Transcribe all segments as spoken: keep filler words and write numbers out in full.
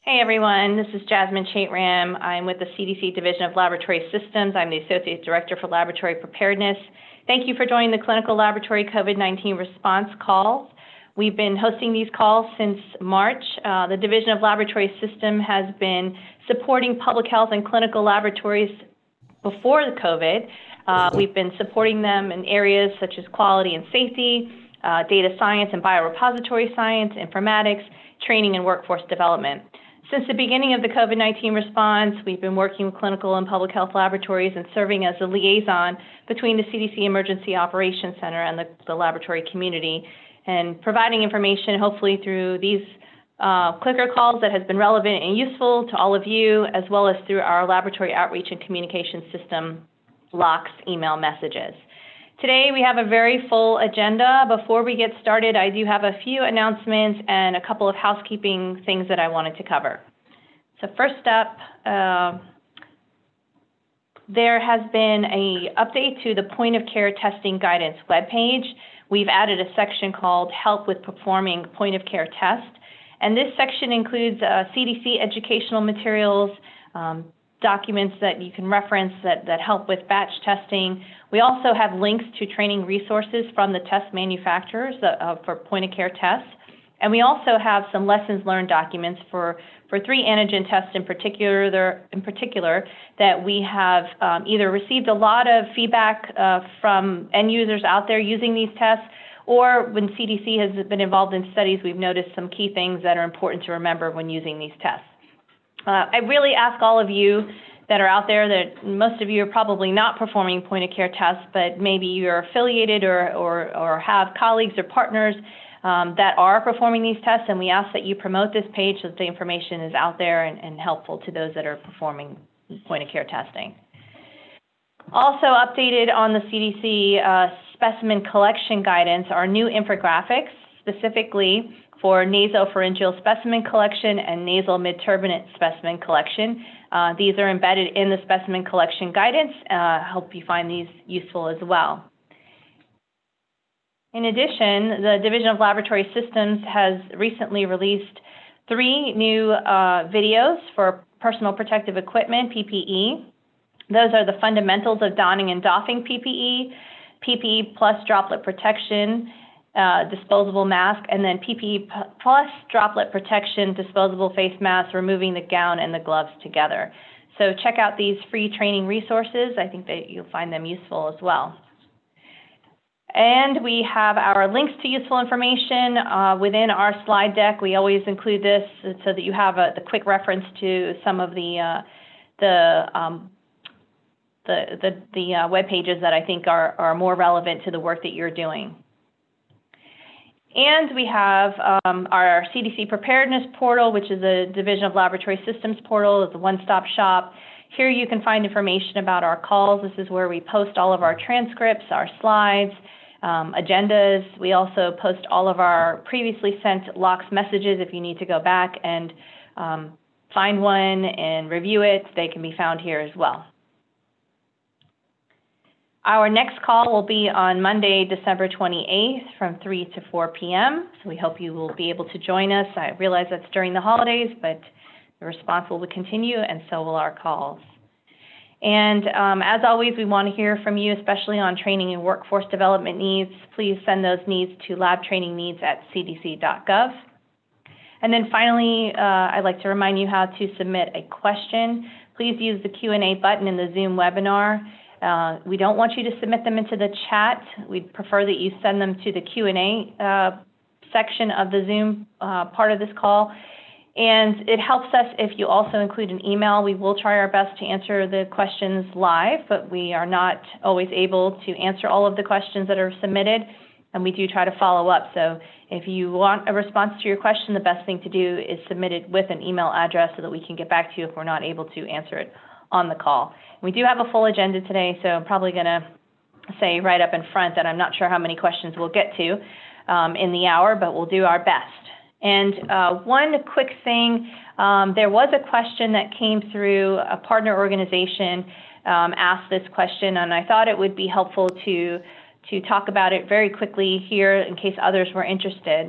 Hey everyone, this is Jasmine Chaitram. I'm with the C D C Division of Laboratory Systems. I'm the Associate Director for Laboratory Preparedness. Thank you for joining the Clinical Laboratory COVID nineteen Response Calls. We've been hosting these calls since March. Uh, the Division of Laboratory Systems has been supporting public health and clinical laboratories before the COVID. Uh, we've been supporting them in areas such as quality and safety, uh, data science and biorepository science, informatics, training and workforce development. Since the beginning of the COVID nineteen response, we've been working with clinical and public health laboratories and serving as a liaison between the C D C Emergency Operations Center and the, the laboratory community, and providing information hopefully through these uh, clicker calls that has been relevant and useful to all of you, as well as through our laboratory outreach and communication system, L O C S email messages. Today we have a very full agenda. Before we get started, I do have a few announcements and a couple of housekeeping things that I wanted to cover. So first up, uh, there has been an update to the point of care testing guidance webpage. We've added a section called Help with Performing Point of Care Test. And this section includes uh, C D C educational materials, um, documents that you can reference that, that help with batch testing. We also have links to training resources from the test manufacturers uh, for point-of-care tests. And we also have some lessons learned documents for, for three antigen tests in particular, in particular that we have um, either received a lot of feedback uh, from end users out there using these tests, or when C D C has been involved in studies, we've noticed some key things that are important to remember when using these tests. Uh, I really ask all of you that are out there that most of you are probably not performing point-of-care tests, but maybe you're affiliated or, or, or have colleagues or partners um, that are performing these tests, and we ask that you promote this page so that the information is out there and, and helpful to those that are performing point-of-care testing. Also updated on the C D C uh, specimen collection guidance are new infographics, specifically for nasopharyngeal specimen collection and nasal mid-turbinate specimen collection. Uh, these are embedded in the specimen collection guidance. I uh, hope you find these useful as well. In addition, the Division of Laboratory Systems has recently released three new uh, videos for personal protective equipment, P P E. Those are the fundamentals of donning and doffing P P E, P P E plus droplet protection, Uh, disposable mask, and then P P E plus droplet protection, disposable face mask, removing the gown and the gloves together. So check out these free training resources. I think that you'll find them useful as well. And we have our links to useful information uh, within our slide deck. We always include this so that you have a, the quick reference to some of the uh, the um, the the, the uh, web pages that I think are, are more relevant to the work that you're doing. And we have um, our C D C Preparedness Portal, which is a Division of Laboratory Systems portal. It's a one-stop shop. Here you can find information about our calls. This is where we post all of our transcripts, our slides, um, agendas. We also post all of our previously sent L O C S messages. If you need to go back and um, find one and review it, they can be found here as well. Our next call will be on Monday, December twenty-eighth from three to four p m So we hope you will be able to join us. I realize that's during the holidays, but the response will continue, and so will our calls. And um, as always, we want to hear from you, especially on training and workforce development needs. Please send those needs to labtrainingneeds at c d c dot gov. And then finally, uh, I'd like to remind you how to submit a question. Please use the Q and A button in the Zoom webinar. Uh, we don't want you to submit them into the chat. We'd prefer that you send them to the Q and A uh, section of the Zoom uh, part of this call. And it helps us if you also include an email. We will try our best to answer the questions live, but we are not always able to answer all of the questions that are submitted, and we do try to follow up. So if you want a response to your question, the best thing to do is submit it with an email address so that we can get back to you if we're not able to answer it on the call. We do have a full agenda today, so I'm probably going to say right up in front that I'm not sure how many questions we'll get to um, in the hour, but we'll do our best. And uh, one quick thing, um, there was a question that came through a partner organization um, asked this question, and I thought it would be helpful to, to talk about it very quickly here in case others were interested.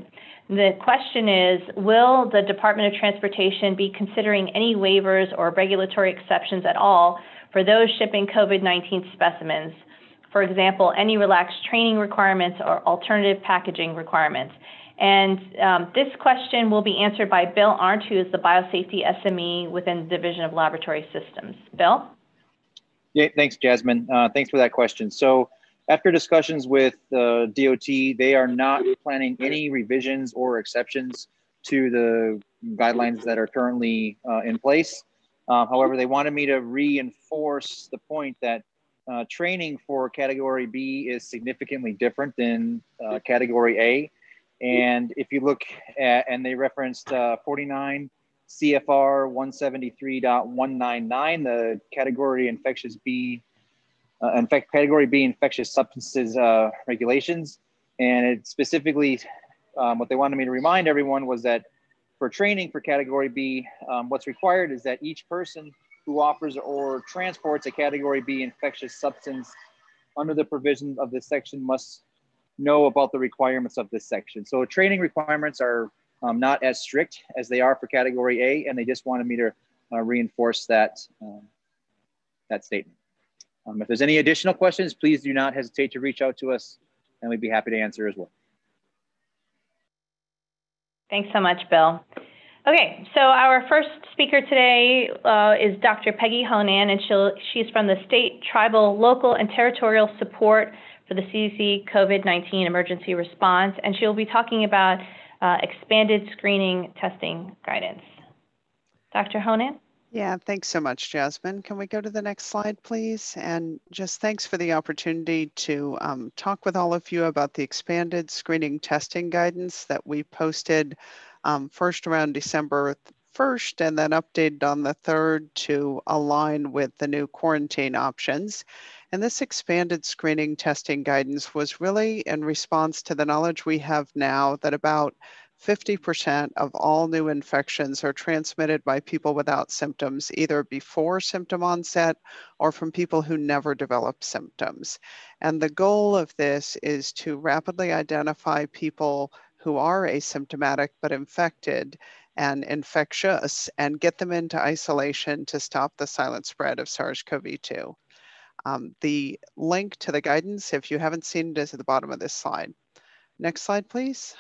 The question is, will the Department of Transportation be considering any waivers or regulatory exceptions at all for those shipping COVID nineteen specimens? For example, any relaxed training requirements or alternative packaging requirements? And um, this question will be answered by Bill Arndt, who is the Biosafety S M E within the Division of Laboratory Systems. Bill? Yeah, thanks, Jasmine. Uh, thanks for that question. So after discussions with uh, D O T, they are not planning any revisions or exceptions to the guidelines that are currently uh, in place. Uh, however, they wanted me to reinforce the point that uh, training for Category B is significantly different than uh, Category A. And if you look at, and they referenced uh, forty-nine C F R one seventy-three point one nine nine, the Category Infectious B, uh, in fact, Category B infectious substances uh, regulations. And it specifically, um, what they wanted me to remind everyone was that for training for Category B, um, what's required is that each person who offers or transports a Category B infectious substance under the provisions of this section must know about the requirements of this section. So training requirements are um, not as strict as they are for Category A, and they just wanted me to uh, reinforce that, um, that statement. Um, if there's any additional questions, please do not hesitate to reach out to us, and we'd be happy to answer as well. Thanks so much, Bill. Okay, so our first speaker today uh, is Doctor Peggy Honan, and she'll, she's from the State, Tribal, Local, and Territorial Support for the C D C COVID nineteen Emergency Response, and she'll be talking about uh, expanded screening testing guidance. Doctor Honan? Yeah, thanks so much, Jasmine. Can we go to the next slide, please? And just thanks for the opportunity to um, talk with all of you about the expanded screening testing guidance that we posted um, first around December first and then updated on the third to align with the new quarantine options. And this expanded screening testing guidance was really in response to the knowledge we have now that about fifty percent of all new infections are transmitted by people without symptoms, either before symptom onset or from people who never develop symptoms. And the goal of this is to rapidly identify people who are asymptomatic but infected and infectious and get them into isolation to stop the silent spread of SARS CoV two. Um, the link to the guidance, if you haven't seen it, is at the bottom of this slide. Next slide, please.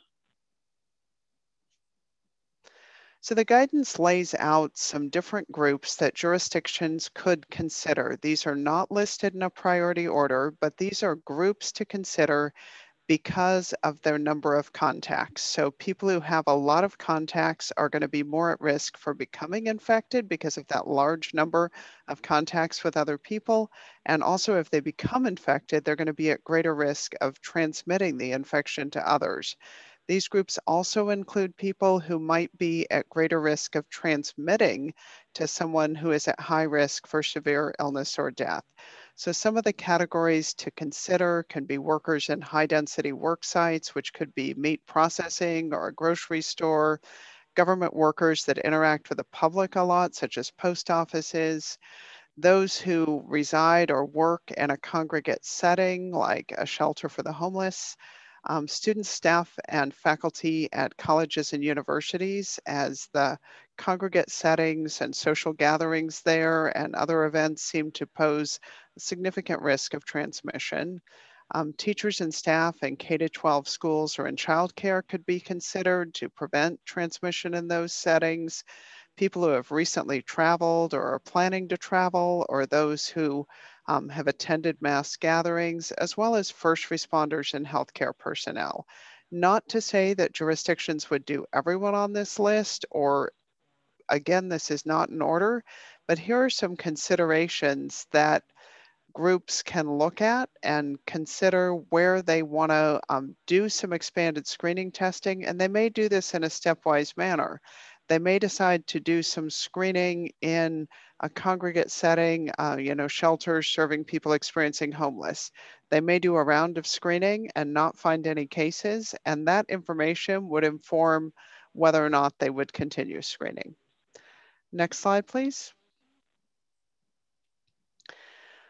So the guidance lays out some different groups that jurisdictions could consider. These are not listed in a priority order, but these are groups to consider because of their number of contacts. So people who have a lot of contacts are going to be more at risk for becoming infected because of that large number of contacts with other people. And also if they become infected, they're going to be at greater risk of transmitting the infection to others. These groups also include people who might be at greater risk of transmitting to someone who is at high risk for severe illness or death. So some of the categories to consider can be workers in high density work sites, which could be meat processing or a grocery store, government workers that interact with the public a lot, such as post offices, those who reside or work in a congregate setting, like a shelter for the homeless, um, students, staff, and faculty at colleges and universities, as the congregate settings and social gatherings there and other events seem to pose a significant risk of transmission. Um, teachers and staff in K to twelve schools or in childcare could be considered to prevent transmission in those settings. People who have recently traveled or are planning to travel, or those who um, have attended mass gatherings, as well as first responders and healthcare personnel. Not to say that jurisdictions would do everyone on this list, or again, this is not in order, but here are some considerations that groups can look at and consider where they want to um, do some expanded screening testing, and they may do this in a stepwise manner. They may decide to do some screening in a congregate setting, uh, you know, shelters serving people experiencing homeless. They may do a round of screening and not find any cases, and that information would inform whether or not they would continue screening. Next slide, please.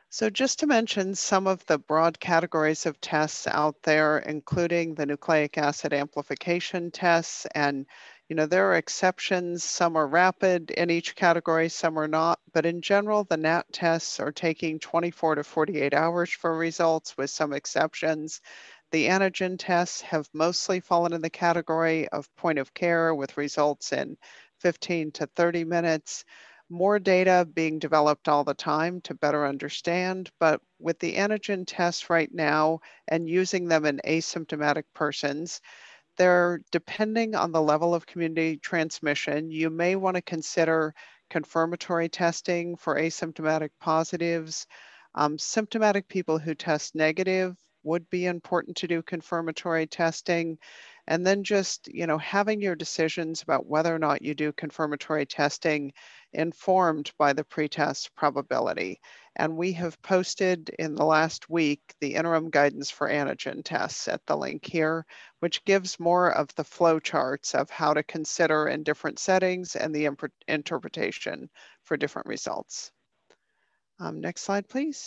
So just to mention some of the broad categories of tests out there, including the nucleic acid amplification tests, and you know, there are exceptions. Some are rapid in each category, some are not. But in general, the N A T tests are taking twenty-four to forty-eight hours for results with some exceptions. The antigen tests have mostly fallen in the category of point of care with results in fifteen to thirty minutes. More data being developed all the time to better understand, but with the antigen tests right now and using them in asymptomatic persons, they're depending on the level of community transmission. You may want to consider confirmatory testing for asymptomatic positives. Um, symptomatic people who test negative would be important to do confirmatory testing. And then just, you know, having your decisions about whether or not you do confirmatory testing informed by the pretest probability. And we have posted in the last week the interim guidance for antigen tests at the link here, which gives more of the flow charts of how to consider in different settings and the interpretation for different results. Um, next slide, please.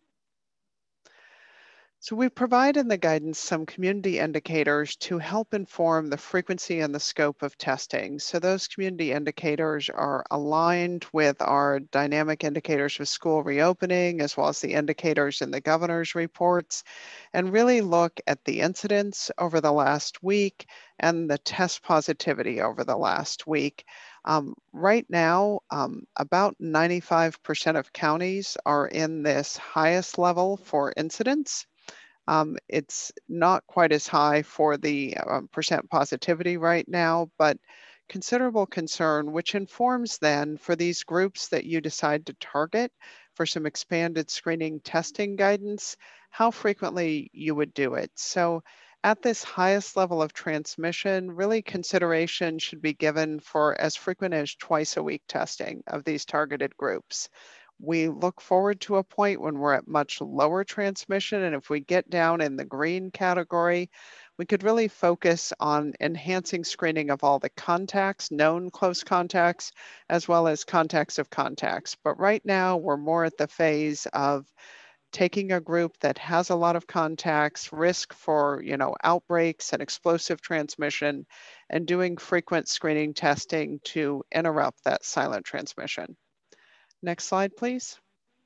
So we provide in the guidance some community indicators to help inform the frequency and the scope of testing. So those community indicators are aligned with our dynamic indicators of school reopening, as well as the indicators in the governor's reports, and really look at the incidence over the last week and the test positivity over the last week. Um, right now, um, about ninety-five percent of counties are in this highest level for incidence. Um, it's not quite as high for the um, percent positivity right now, but considerable concern, which informs then for these groups that you decide to target for some expanded screening testing guidance, how frequently you would do it. So at this highest level of transmission, really consideration should be given for as frequent as twice a week testing of these targeted groups. We look forward to a point when we're at much lower transmission. And if we get down in the green category, we could really focus on enhancing screening of all the contacts, known close contacts, as well as contacts of contacts. But right now we're more at the phase of taking a group that has a lot of contacts, risk for, you know, outbreaks and explosive transmission, and doing frequent screening testing to interrupt that silent transmission. Next slide, please.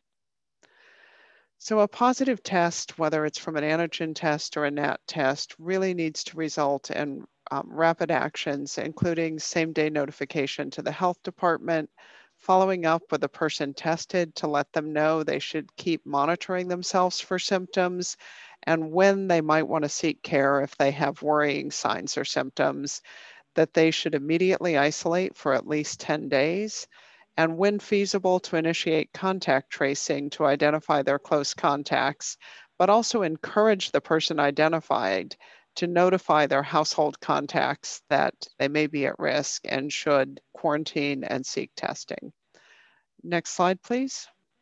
So a positive test, whether it's from an antigen test or a N A T test, really needs to result in um, rapid actions, including same-day notification to the health department, following up with the person tested to let them know they should keep monitoring themselves for symptoms, and when they might want to seek care if they have worrying signs or symptoms, that they should immediately isolate for at least ten days. And when feasible, to initiate contact tracing to identify their close contacts, but also encourage the person identified to notify their household contacts that they may be at risk and should quarantine and seek testing. Next slide, please.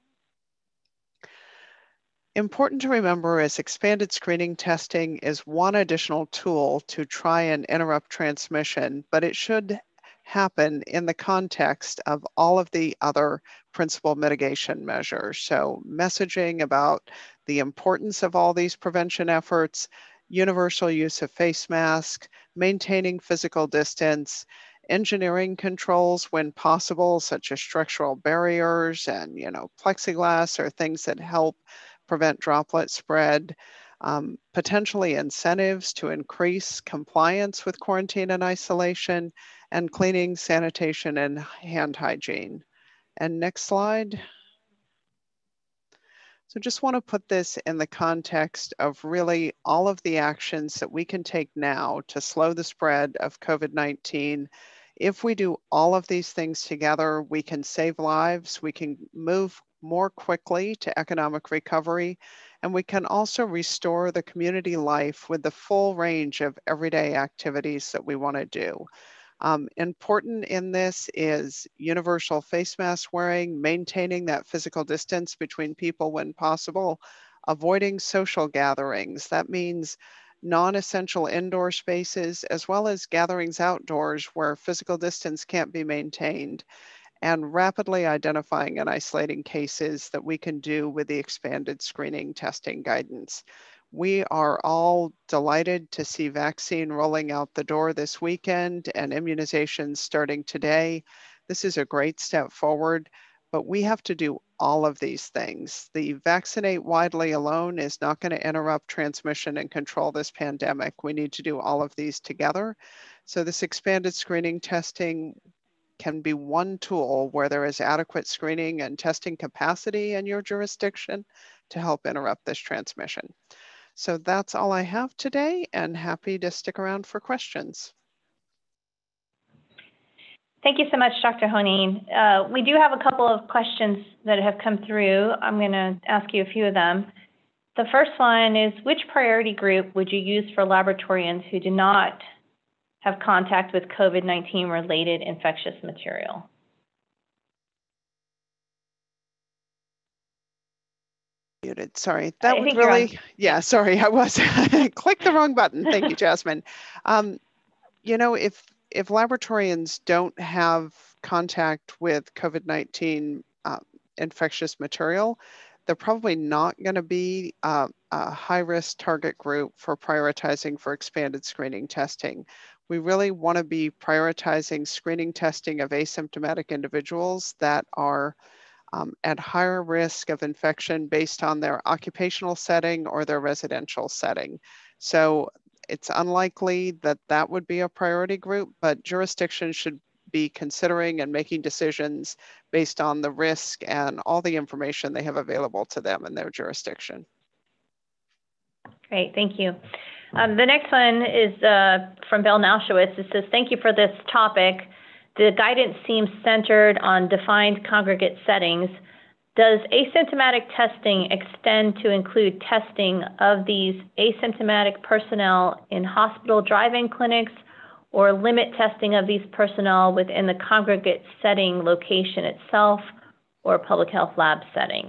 Important to remember is expanded screening testing is one additional tool to try and interrupt transmission, but it should happen in the context of all of the other principal mitigation measures. So messaging about the importance of all these prevention efforts, universal use of face masks, maintaining physical distance, engineering controls when possible, such as structural barriers and, you know, plexiglass or things that help prevent droplet spread, um, potentially incentives to increase compliance with quarantine and isolation, and cleaning, sanitation, and hand hygiene. And next slide. So just want to put this in the context of really all of the actions that we can take now to slow the spread of COVID nineteen. If we do all of these things together, we can save lives, we can move more quickly to economic recovery, and we can also restore the community life with the full range of everyday activities that we want to do. Um, important in this is universal face mask wearing, maintaining that physical distance between people when possible, avoiding social gatherings. That means non-essential indoor spaces, as well as gatherings outdoors where physical distance can't be maintained. and rapidly identifying and isolating cases that we can do with the expanded screening testing guidance. We are all delighted to see vaccine rolling out the door this weekend and immunizations starting today. This is a great step forward, but we have to do all of these things. The vaccinate widely alone is not going to interrupt transmission and control this pandemic. We need to do all of these together. So this expanded screening testing can be one tool where there is adequate screening and testing capacity in your jurisdiction to help interrupt this transmission. So that's all I have today, and happy to stick around for questions. Thank you so much, Doctor Honine. Uh, we do have a couple of questions that have come through. I'm going to ask you a few of them. The first one is, which priority group would you use for laboratorians who do not have contact with COVID nineteen related infectious material? Muted. Sorry, that I would think you're on. really, yeah, sorry, I was, click the wrong button. Thank you, Jasmine. Um, you know, if, if laboratorians don't have contact with COVID nineteen uh, infectious material, they're probably not going to be uh, a high-risk target group for prioritizing for expanded screening testing. We really want to be prioritizing screening testing of asymptomatic individuals that are um, at higher risk of infection based on their occupational setting or their residential setting. So it's unlikely that that would be a priority group, but jurisdictions should be considering and making decisions based on the risk and all the information they have available to them in their jurisdiction. Great, thank you. Um, the next one is uh, from Bill Nauschowitz. It says, thank you for this topic. The guidance seems centered on defined congregate settings. Does asymptomatic testing extend to include testing of these asymptomatic personnel in hospital drive-in clinics, or limit testing of these personnel within the congregate setting location itself or public health lab settings?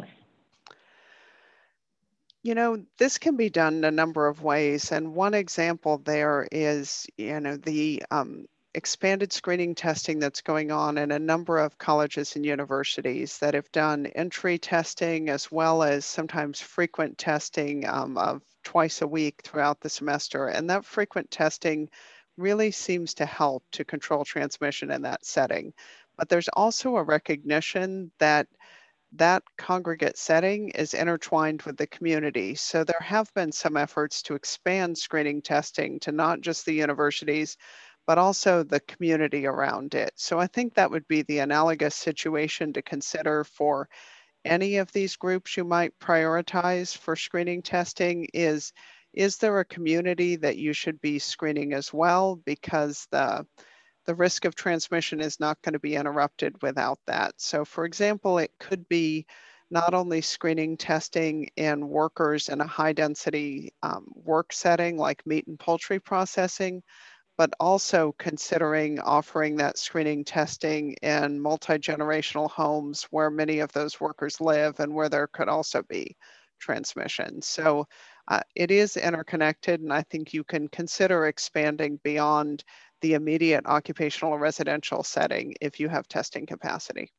You know, this can be done a number of ways. And one example there is, you know, the um, expanded screening testing that's going on in a number of colleges and universities that have done entry testing as well as sometimes frequent testing um, of twice a week throughout the semester. And that frequent testing really seems to help to control transmission in that setting. But there's also a recognition that that congregate setting is intertwined with the community. So there have been some efforts to expand screening testing to not just the universities, but also the community around it. So I think that would be the analogous situation to consider for any of these groups you might prioritize for screening testing. Is, is there a community that you should be screening as well? Because the the risk of transmission is not going to be interrupted without that. So for example, it could be not only screening testing in workers in a high density um, work setting like meat and poultry processing, but also considering offering that screening testing in multi-generational homes where many of those workers live and where there could also be transmission. So uh, it is interconnected, and I think you can consider expanding beyond the immediate occupational or residential setting if you have testing capacity.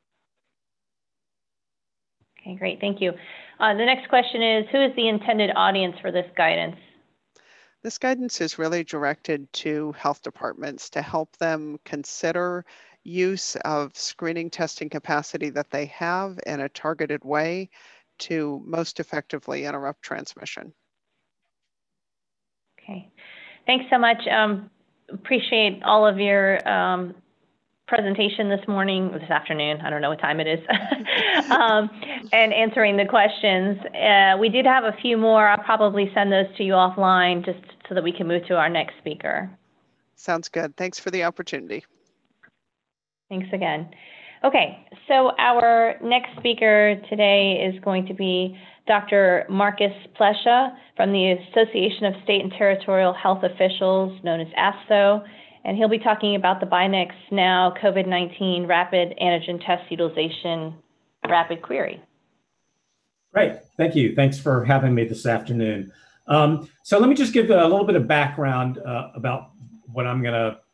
Okay, great, thank you. Uh, the next question is, who is the intended audience for this guidance? This guidance is really directed to health departments to help them consider use of screening testing capacity that they have in a targeted way to most effectively interrupt transmission. Okay, thanks so much. Um, appreciate all of your um, presentation this morning, this afternoon, I don't know what time it is, um, and answering the questions. Uh, we did have a few more. I'll probably send those to you offline just so that we can move to our next speaker. Sounds good. Thanks for the opportunity. Thanks again. Okay, so our next speaker today is going to be Doctor Marcus Plesha from the Association of State and Territorial Health Officials, known as A S T O, and he'll be talking about the BinaxNOW COVID nineteen Rapid Antigen Test Utilization Rapid Query. Great, thank you. Thanks for having me this afternoon. Um, so let me just give a little bit of background uh, about what I'm gonna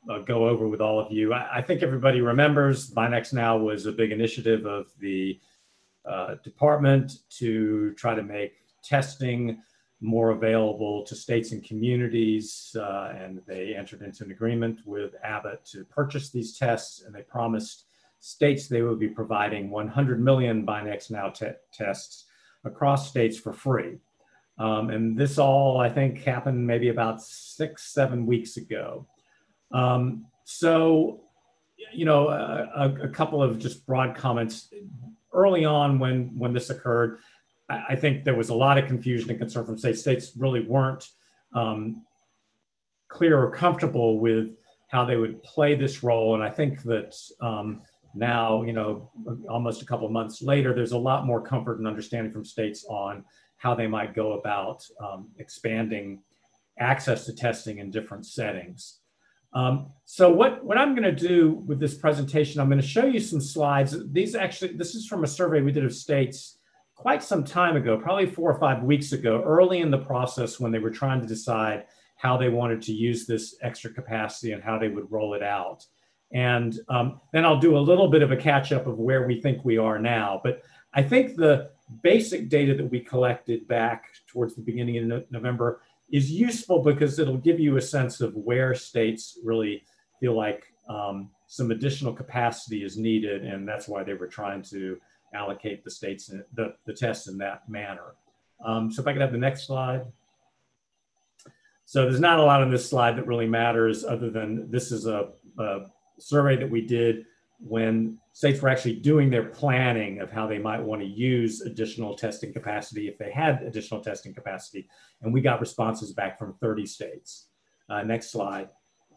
uh, go over with all of you. I, I think everybody remembers BinaxNOW was a big initiative of the uh, department to try to make testing more available to states and communities. Uh, and they entered into an agreement with Abbott to purchase these tests, and they promised states they would be providing one hundred million BinaxNOW te tests across states for free. Um, and this all, I think, happened maybe about six, seven weeks ago. Um, so, you know, a, a couple of just broad comments. Early on when, when this occurred, I, I think there was a lot of confusion and concern from states. States really weren't um, clear or comfortable with how they would play this role. And I think that um, now, you know, almost a couple of months later, there's a lot more comfort and understanding from states on how they might go about um, expanding access to testing in different settings. Um, so what, what I'm going to do with this presentation, I'm going to show you some slides. These actually, this is from a survey we did of states quite some time ago, probably four or five weeks ago, early in the process when they were trying to decide how they wanted to use this extra capacity and how they would roll it out. And um, then I'll do a little bit of a catch up of where we think we are now. But I think the basic data that we collected back towards the beginning of no November is useful because it'll give you a sense of where states really feel like um, some additional capacity is needed. And that's why they were trying to allocate the states, in, the, the tests in that manner. Um, so if I could have the next slide. So there's not a lot on this slide that really matters other than this is a, a survey that we did when states were actually doing their planning of how they might want to use additional testing capacity if they had additional testing capacity. And we got responses back from thirty states. Uh, next slide.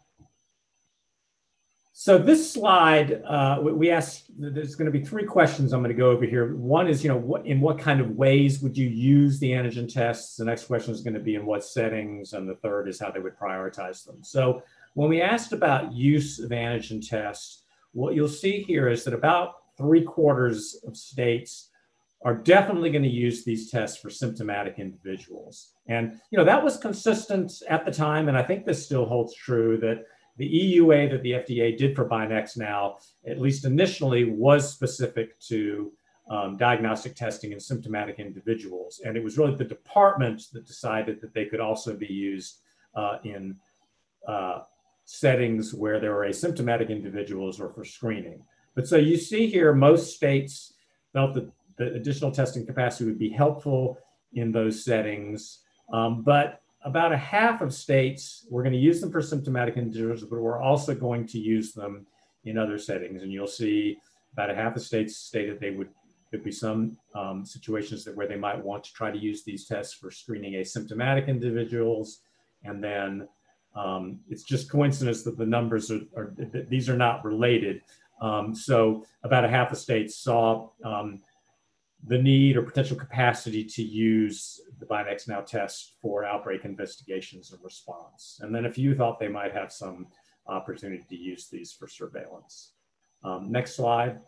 So this slide, uh, we asked, there's going to be three questions I'm going to go over here. One is, you know, what, in what kind of ways would you use the antigen tests? The next question is going to be in what settings, and the third is how they would prioritize them. So when we asked about use of antigen tests, what you'll see here is that about three quarters of states are definitely going to use these tests for symptomatic individuals. And, you know, that was consistent at the time, and I think this still holds true, that the E U A that the F D A did for BinaxNOW, at least initially, was specific to um, diagnostic testing in symptomatic individuals. And it was really the department that decided that they could also be used uh, in uh, settings where there are asymptomatic individuals or for screening. But so you see here, most states felt that the additional testing capacity would be helpful in those settings. Um, but about a half of states, we're going to use them for symptomatic individuals, but we're also going to use them in other settings. And you'll see about a half of states stated they would, there'd be some um, situations that where they might want to try to use these tests for screening asymptomatic individuals. And then um, it's just coincidence that the numbers are, are these are not related. Um, so about a half of states saw um, the need or potential capacity to use the BinaxNOW test for outbreak investigations and response. And then a few thought they might have some opportunity to use these for surveillance. Um, next slide.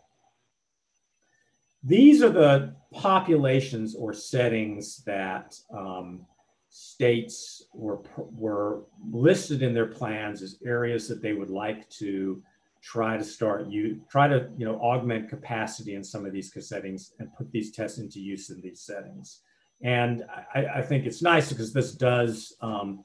These are the populations or settings that um, states were, were listed in their plans as areas that they would like to try to start you try to you know augment capacity in some of these settings and put these tests into use in these settings. And I, I think it's nice because this does um,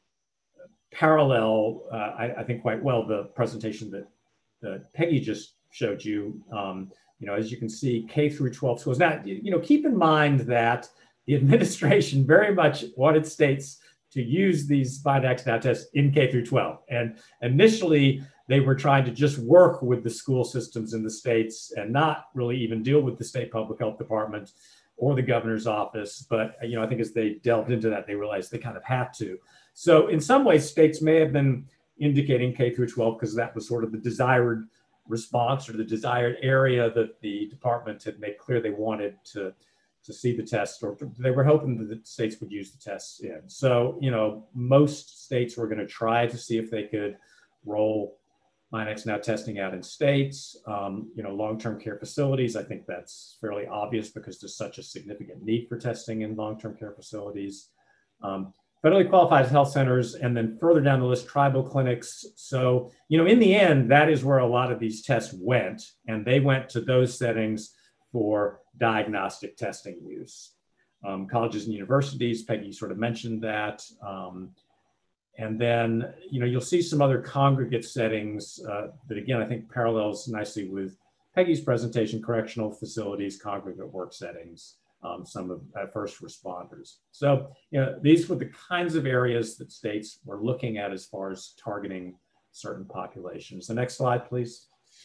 parallel, uh, I, I think quite well, the presentation that, that Peggy just showed you. Um, you know, as you can see, K through twelve schools. Now, you know, keep in mind that the administration very much wanted states to use these BinaxNOW tests in K through twelve. And initially, they were trying to just work with the school systems in the states and not really even deal with the state public health department or the governor's office. But, you know, I think as they delved into that, they realized they kind of had to. So in some ways, states may have been indicating K through twelve because that was sort of the desired response or the desired area that the department had made clear they wanted to, to see the test, or they were hoping that the states would use the tests in. So, you know, most states were going to try to see if they could roll BinaxNOW testing out in states. Um, you know, long-term care facilities, I think that's fairly obvious because there's such a significant need for testing in long-term care facilities. Um, federally qualified health centers, and then further down the list, tribal clinics. So, you know, in the end, that is where a lot of these tests went, and they went to those settings for diagnostic testing use. Um, colleges and universities, Peggy sort of mentioned that. Um, and then, you know, you'll see some other congregate settings uh, that, again, I think parallels nicely with Peggy's presentation: correctional facilities, congregate work settings, um, some of uh, first responders. So, you know, these were the kinds of areas that states were looking at as far as targeting certain populations. The next slide, please.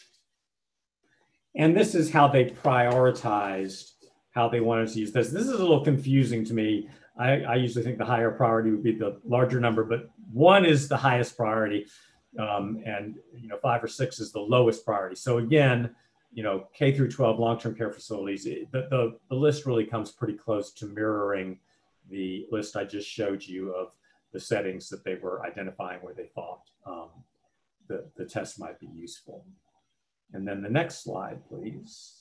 And this is how they prioritized how they wanted to use this. This is a little confusing to me. I, I usually think the higher priority would be the larger number, but one is the highest priority, um, and you know, five or six is the lowest priority. So again, you know, K through twelve long-term care facilities, the, the, the list really comes pretty close to mirroring the list I just showed you of the settings that they were identifying where they thought um, the, the test might be useful. And then the next slide, please.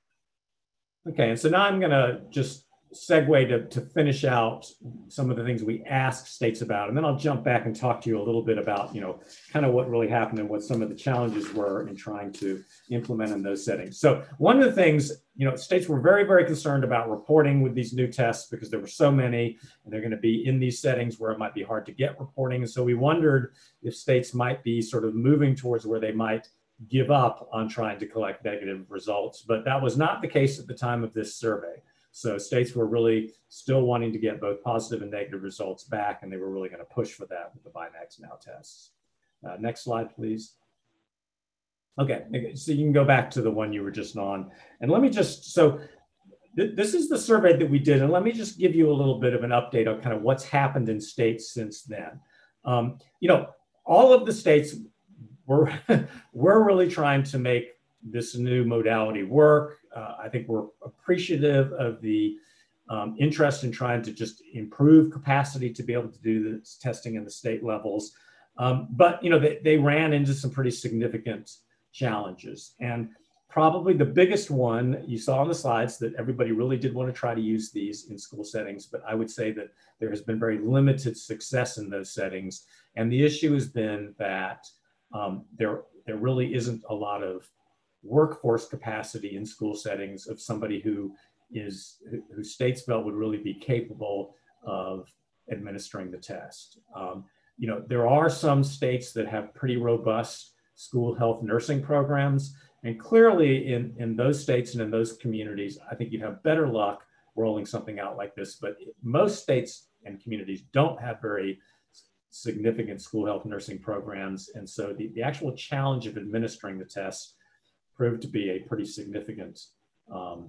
Okay, and so now I'm gonna just segue to, to finish out some of the things we asked states about, and then I'll jump back and talk to you a little bit about, you know, kind of what really happened and what some of the challenges were in trying to implement in those settings. So one of the things, you know, states were very, very concerned about reporting with these new tests because there were so many, and they're gonna be in these settings where it might be hard to get reporting. And so we wondered if states might be sort of moving towards where they might give up on trying to collect negative results, but that was not the case at the time of this survey. So states were really still wanting to get both positive and negative results back, and they were really going to push for that with the BinaxNOW tests. Uh, next slide, please. Okay, so you can go back to the one you were just on. And let me just, so th this is the survey that we did, and let me just give you a little bit of an update on kind of what's happened in states since then. Um, you know, all of the states We're, we're really trying to make this new modality work. Uh, I think we're appreciative of the um, interest in trying to just improve capacity to be able to do this testing in the state levels. Um, but, you know, they, they ran into some pretty significant challenges. And probably the biggest one you saw on the slides, that everybody really did want to try to use these in school settings, but I would say that there has been very limited success in those settings. And the issue has been that Um, there, there really isn't a lot of workforce capacity in school settings of somebody who is, who states felt would really be capable of administering the test. Um, you know, there are some states that have pretty robust school health nursing programs, and clearly in, in those states and in those communities, I think you'd have better luck rolling something out like this, but most states and communities don't have very significant school health nursing programs. And so the, the actual challenge of administering the test proved to be a pretty significant um,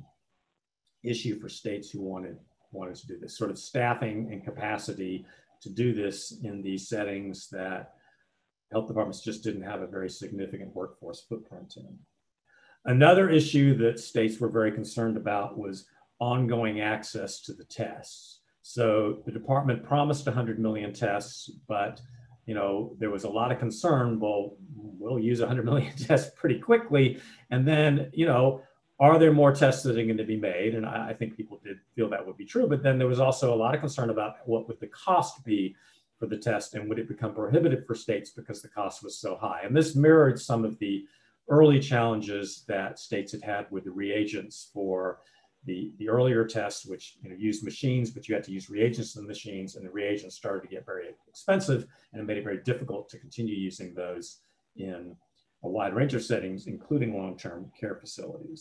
issue for states who wanted, wanted to do this, sort of staffing and capacity to do this in these settings that health departments just didn't have a very significant workforce footprint in. Another issue that states were very concerned about was ongoing access to the tests. So the department promised one hundred million tests, but you know, there was a lot of concern. Well, we'll use one hundred million tests pretty quickly, and then you know, are there more tests that are going to be made? And I, I think people did feel that would be true. But then there was also a lot of concern about what would the cost be for the test, and would it become prohibitive for states because the cost was so high? And this mirrored some of the early challenges that states had had with the reagents for The, the earlier tests, which you know, used machines, but you had to use reagents in the machines, and the reagents started to get very expensive, and it made it very difficult to continue using those in a wide range of settings, including long-term care facilities.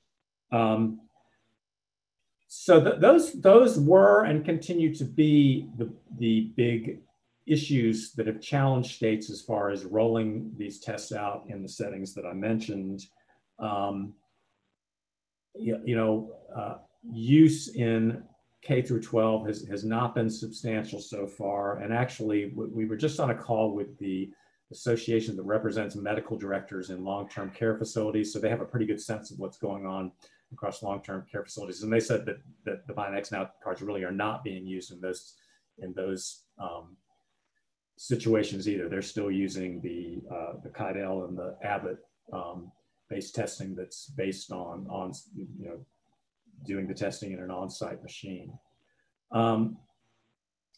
Um, so th those, those were and continue to be the, the big issues that have challenged states as far as rolling these tests out in the settings that I mentioned. Um, You know, uh, use in K through twelve has, has not been substantial so far. And actually, we were just on a call with the association that represents medical directors in long-term care facilities. So they have a pretty good sense of what's going on across long-term care facilities. And they said that, that the BinaxNOW cards really are not being used in those, in those um, situations either. They're still using the, uh, the Quidel and the Abbott um, based testing that's based on, on you know, doing the testing in an on-site machine. Um,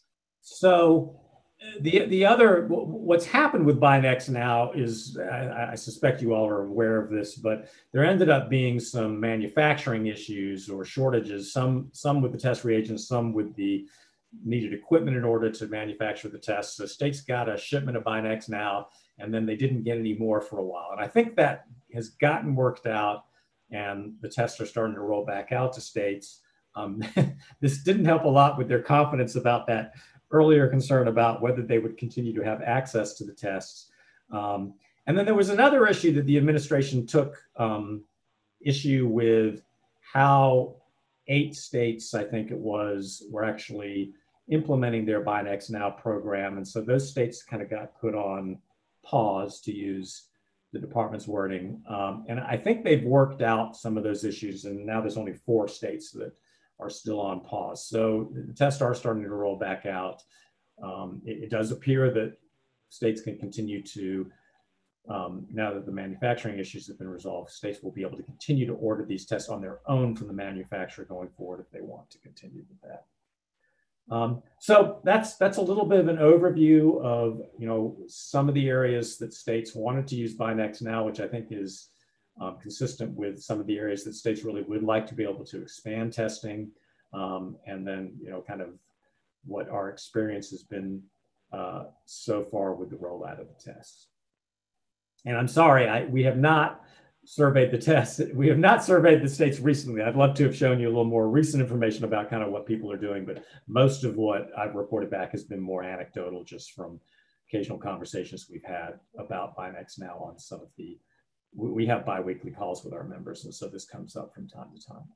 So the the other, what's happened with Binax now is, I, I suspect you all are aware of this, but there ended up being some manufacturing issues or shortages, some, some with the test reagents, some with the needed equipment in order to manufacture the tests. So states got a shipment of Binax now, and then they didn't get any more for a while. And I think that has gotten worked out, and the tests are starting to roll back out to states. Um, this didn't help a lot with their confidence about that earlier concern about whether they would continue to have access to the tests. Um, and then there was another issue that the administration took um, issue with how eight states, I think it was, were actually implementing their Binax Now program. And so those states kind of got put on pause, to use the department's wording. Um, and I think they've worked out some of those issues, and now there's only four states that are still on pause. So the tests are starting to roll back out. Um, it, it does appear that states can continue to, um, now that the manufacturing issues have been resolved, states will be able to continue to order these tests on their own from the manufacturer going forward if they want to continue with that. Um, so that's that's a little bit of an overview of, you know, some of the areas that states wanted to use Binax Now, which I think is um, consistent with some of the areas that states really would like to be able to expand testing, um, and then, you know, kind of what our experience has been uh, so far with the rollout of the tests. And I'm sorry, I, we have not surveyed the tests. We have not surveyed the states recently. I'd love to have shown you a little more recent information about kind of what people are doing, but most of what I've reported back has been more anecdotal, just from occasional conversations we've had about Binax Now on some of the, we have bi-weekly calls with our members, and so this comes up from time to time.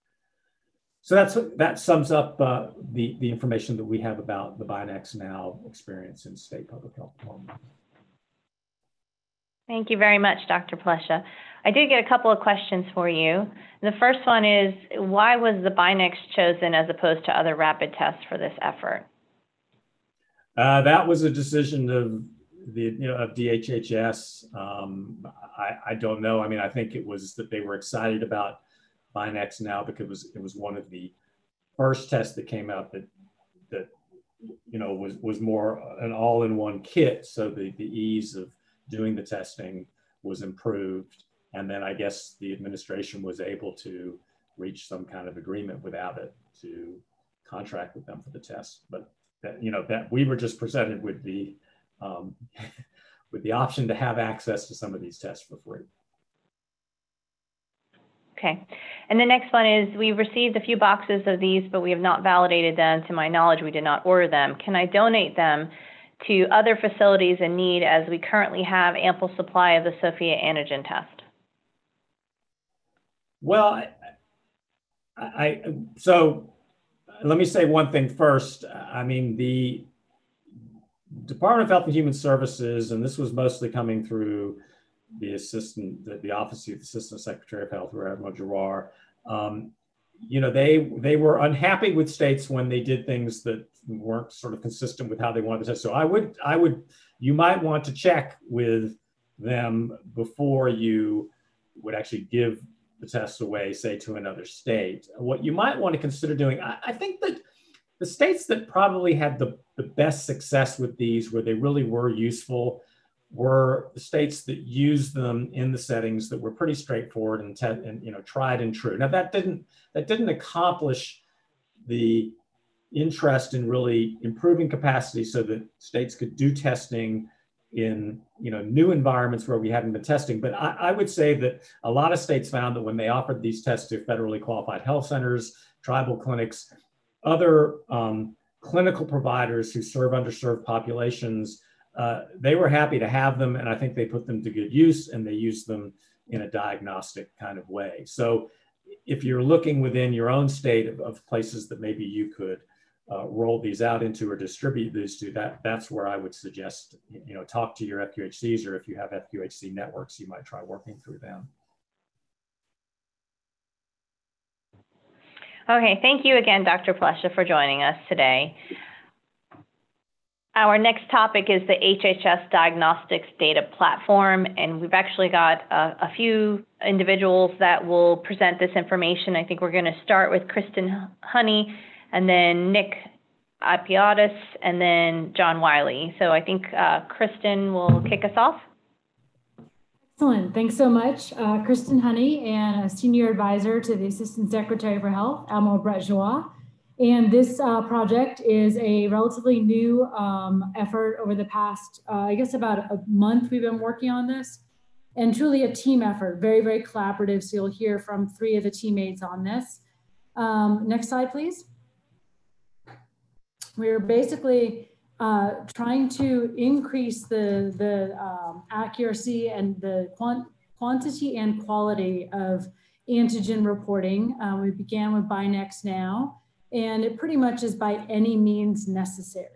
So that's, that sums up uh, the, the information that we have about the Binax Now experience in state public health departments. Thank you very much, Doctor Plescia. I did get a couple of questions for you. The first one is, why was the Binax chosen as opposed to other rapid tests for this effort? Uh, that was a decision of the, you know, of D H H S. Um, I, I don't know. I mean, I think it was that they were excited about Binax Now because it was, it was one of the first tests that came out that, that you know, was, was more an all-in-one kit. So the, the ease of doing the testing was improved. And then I guess the administration was able to reach some kind of agreement with Abbott to contract with them for the test. But that, you know, that we were just presented with the um, with the option to have access to some of these tests for free. Okay. And the next one is, we received a few boxes of these, but we have not validated them. To my knowledge, we did not order them. Can I donate them to other facilities in need, as we currently have ample supply of the Sofia antigen test? Well, I, I, so let me say one thing first. I mean, the Department of Health and Human Services, and this was mostly coming through the assistant, the, the Office of the Assistant Secretary of Health, Admiral Giroir, um, you know, they they were unhappy with states when they did things that weren't sort of consistent with how they wanted to test. So I would, I would, you might want to check with them before you would actually give the tests away, say, to another state. What you might want to consider doing, I, I think that the states that probably had the, the best success with these, where they really were useful, were the states that used them in the settings that were pretty straightforward and, and you know, tried and true. Now that didn't, that didn't accomplish the interest in really improving capacity so that states could do testing in, you know, new environments where we hadn't been testing. But I, I would say that a lot of states found that when they offered these tests to federally qualified health centers, tribal clinics, other um, clinical providers who serve underserved populations, uh, they were happy to have them. And I think they put them to good use, and they used them in a diagnostic kind of way. So if you're looking within your own state of, of places that maybe you could Uh, roll these out into or distribute these to, that that's where I would suggest, you know, talk to your F Q H Cs, or if you have F Q H C networks, you might try working through them. Okay, thank you again, Doctor Plescia, for joining us today. Our next topic is the H H S Diagnostics Data Platform, and we've actually got a, a few individuals that will present this information. I think we're going to start with Kristen Honey, and then Nick Apiotis, and then John Wiley. So I think uh, Kristen will kick us off. Excellent. Thanks so much. Uh, Kristen Honey, and a senior advisor to the Assistant Secretary for Health, Admiral Brett Joie. And this uh, project is a relatively new um, effort over the past, uh, I guess about a month we've been working on this, and truly a team effort, very, very collaborative. So you'll hear from three of the teammates on this. Um, next slide, please. We're basically uh, trying to increase the, the um, accuracy and the quant quantity and quality of antigen reporting. Uh, we began with Binax now, and it pretty much is by any means necessary.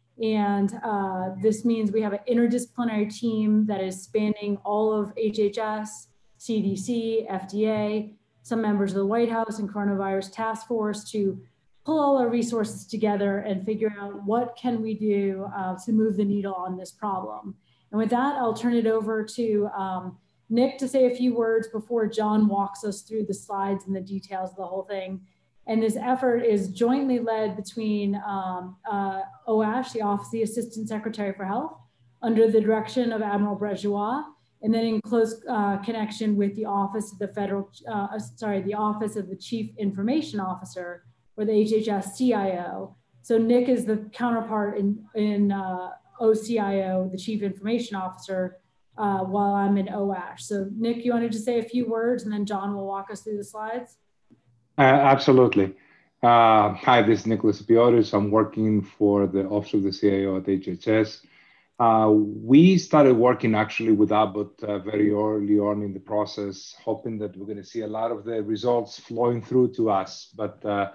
And uh, this means we have an interdisciplinary team that is spanning all of H H S, C D C, F D A, some members of the White House and Coronavirus Task Force to pull all our resources together and figure out what can we do uh, to move the needle on this problem. And with that, I'll turn it over to um, Nick to say a few words before John walks us through the slides and the details of the whole thing. And this effort is jointly led between um, uh, O A S H, the Office of the Assistant Secretary for Health, under the direction of Admiral Brett Joie, and then in close uh, connection with the Office of the Federal, uh, sorry, the Office of the Chief Information Officer, or the H H S C I O. So Nick is the counterpart in, in uh, O C I O, the Chief Information Officer, uh, while I'm in O A S H. So Nick, you wanted to say a few words, and then John will walk us through the slides? Uh, absolutely. Uh, hi, this is Nicholas Apiotis. I'm working for the Office of the C I O at H H S. Uh, we started working actually with Abbott uh, very early on in the process, hoping that we're going to see a lot of the results flowing through to us. But uh,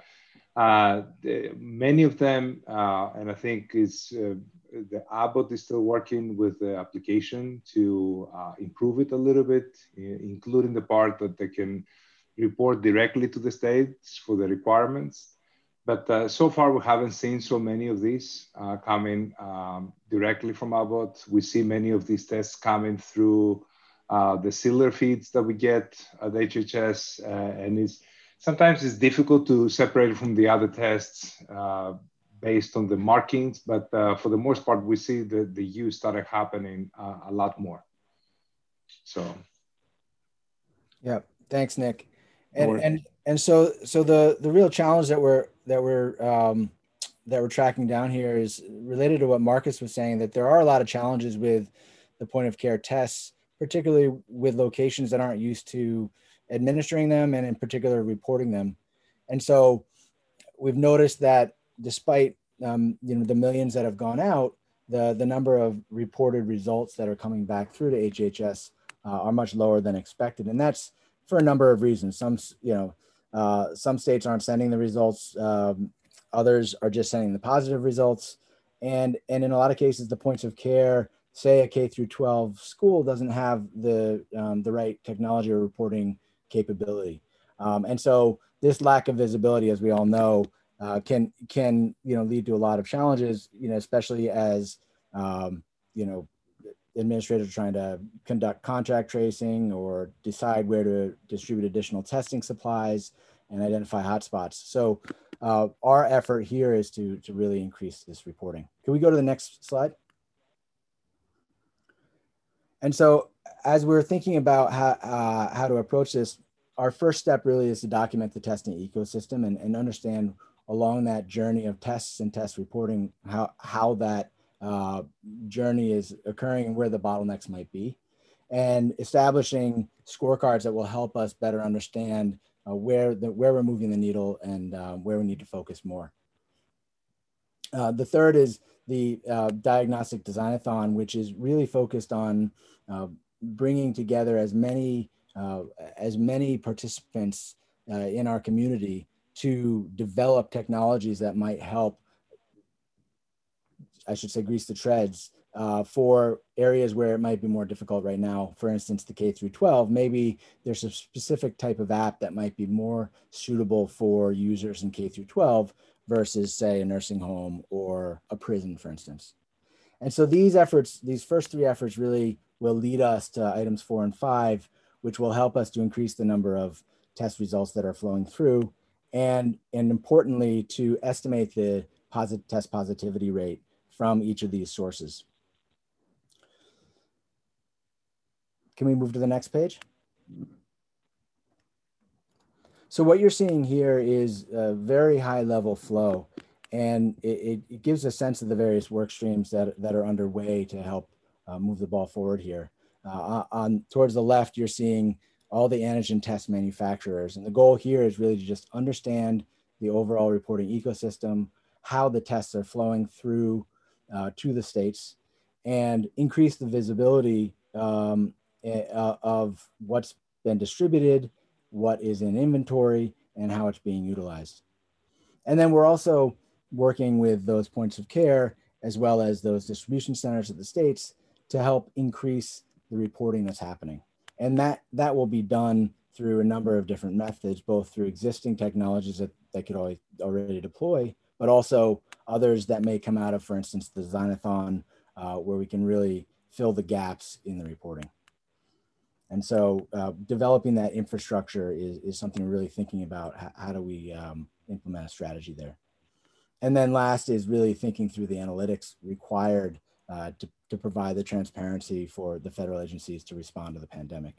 uh, the, many of them, uh, and I think it's, uh, the Abbott is still working with the application to uh, improve it a little bit, including the part that they can report directly to the states for the requirements. But uh, so far, we haven't seen so many of these uh, coming um, directly from Abbott. We see many of these tests coming through uh, the Sealer feeds that we get at H H S. Uh, and it's, sometimes it's difficult to separate it from the other tests uh, based on the markings. But uh, for the most part, we see the, the use started happening uh, a lot more. So. Yeah, thanks, Nick. And, and and so so the the real challenge that we're that we're um, that we're tracking down here is related to what Marcus was saying, that there are a lot of challenges with the point of care tests, particularly with locations that aren't used to administering them and in particular reporting them. And so we've noticed that despite um, you know the millions that have gone out, the the number of reported results that are coming back through to H H S uh, are much lower than expected, and that's for a number of reasons. Some, you know, uh, some states aren't sending the results. Um, others are just sending the positive results. And, and in a lot of cases, the points of care, say a K through twelve school doesn't have the, um, the right technology or reporting capability. Um, and so this lack of visibility, as we all know, uh, can, can, you know, lead to a lot of challenges, you know, especially as, um, you know, administrators trying to conduct contact tracing or decide where to distribute additional testing supplies and identify hotspots. So uh, our effort here is to, to really increase this reporting. Can we go to the next slide? And so as we're thinking about how, uh, how to approach this, our first step really is to document the testing ecosystem and, and understand along that journey of tests and test reporting, how, how that Uh, journey is occurring and where the bottlenecks might be, and establishing scorecards that will help us better understand uh, where the where we're moving the needle and uh, where we need to focus more. Uh, the third is the uh, diagnostic design-a-thon, which is really focused on uh, bringing together as many uh, as many participants uh, in our community to develop technologies that might help, I should say, grease the treads uh, for areas where it might be more difficult right now. For instance, the K through twelve, maybe there's a specific type of app that might be more suitable for users in K through twelve versus, say, a nursing home or a prison, for instance. And so these efforts, these first three efforts really will lead us to items four and five, which will help us to increase the number of test results that are flowing through. And, and importantly, to estimate the posit test positivity rate from each of these sources. Can we move to the next page? So what you're seeing here is a very high level flow, and it, it gives a sense of the various work streams that, that are underway to help uh, move the ball forward here. Uh, on towards the left, you're seeing all the antigen test manufacturers. And the goal here is really to just understand the overall reporting ecosystem, how the tests are flowing through uh, to the states, and increase the visibility um, uh, of what's been distributed, what is in inventory, and how it's being utilized. And then we're also working with those points of care as well as those distribution centers of the states to help increase the reporting that's happening. And that, that will be done through a number of different methods, both through existing technologies that they could already, already deploy, but also others that may come out of, for instance, the Designathon, uh, where we can really fill the gaps in the reporting. And so uh, developing that infrastructure is, is something we're really thinking about. How, how do we um, implement a strategy there? And then last is really thinking through the analytics required uh, to, to provide the transparency for the federal agencies to respond to the pandemic.